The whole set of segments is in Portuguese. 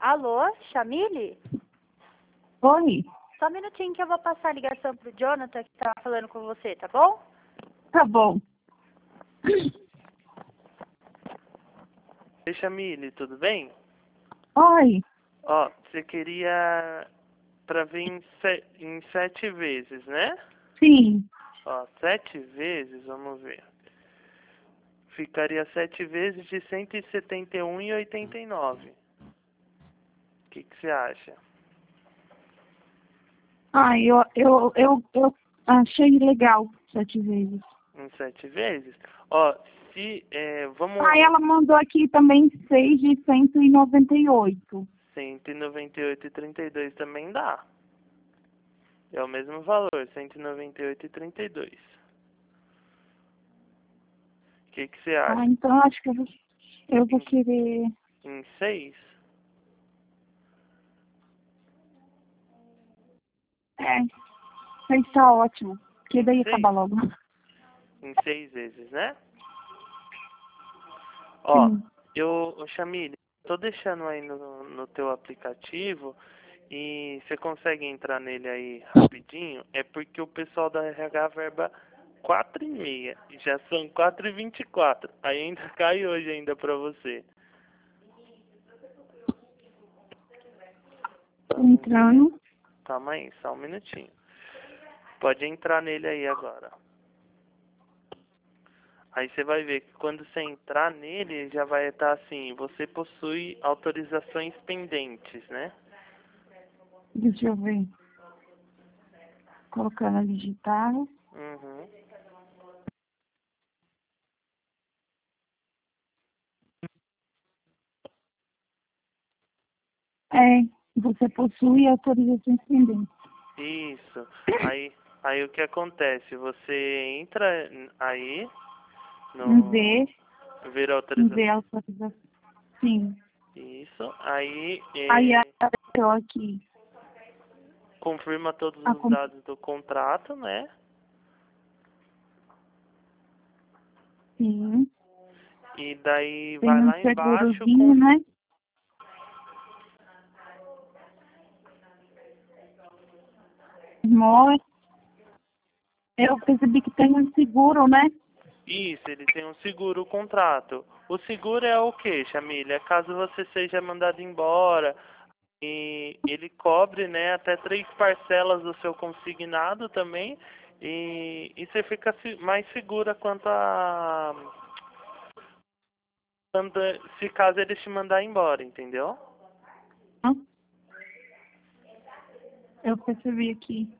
Alô, Chamile? Oi, Só um minutinho que eu vou passar a ligação pro Jonathan que tá falando com você, tá bom? tá bom. Oi, Chamile, tudo bem? Oi, Ó, você queria pra vir em 7 vezes, né? sim, Ó, 7 vezes, vamos ver. Ficaria 7 vezes de 171,89. O que você acha? eu achei legal 7 vezes. Em 7 vezes? Ó, se, vamos... Ela mandou aqui também 6 de 198. 198,32 também dá. É o mesmo valor, 198,32. O que você acha? Então acho que eu vou querer... Em 6? Isso tá ótimo, porque daí Seis? acaba logo. Em 6 vezes, né? Ó, Sim. Chamile, tô deixando aí no teu aplicativo e você consegue entrar nele aí rapidinho? É porque o pessoal da RH verba 4h30, já são 4h24. Aí ainda cai hoje ainda pra você. Tô entrando. Calma aí, só um minutinho. Pode entrar nele aí agora. Aí você vai ver que quando você entrar nele, já vai estar assim, você possui autorizações pendentes, né? Deixa eu ver. Colocando a digital. Uhum. Você possui autorizações pendentes. Isso. Aí o que acontece? Você entra aí Em no ver ver autorização. autorização. Sim. Isso. Aí Aí eu aqui. confirma todos A os dados do contrato, né? Sim. E daí Tem vai um lá embaixo segurozinho, né? Mor. Eu percebi que tem um seguro, né? Isso, ele tem um seguro, o contrato. O seguro é o quê, Chamilha? É caso você seja mandado embora e ele cobre, né, até 3 parcelas do seu consignado também e você fica mais segura se caso ele te mandar embora, entendeu? Eu percebi aqui.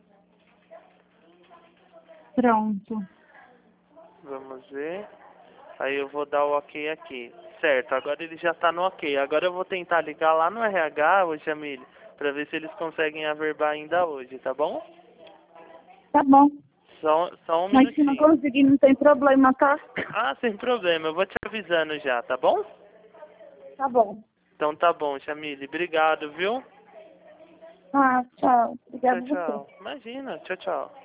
Pronto. Vamos ver. Aí eu vou dar o ok aqui. Certo, agora ele já tá no ok. Agora eu vou tentar ligar lá no RH, ô Jamile, pra ver se eles conseguem averbar ainda hoje, tá bom? Tá bom. Só um Mas se não minutinho. conseguir, não tem problema, tá? Ah, sem problema, eu vou te avisando já, tá bom? Tá bom. Então tá bom, Jamile. Obrigado, viu? Tchau. Tchau, Obrigada a você. tchau. Imagina, tchau, tchau.